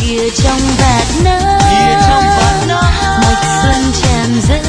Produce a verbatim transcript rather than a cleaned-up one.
kia trong vạt nắng, mạch xuân tràn dâng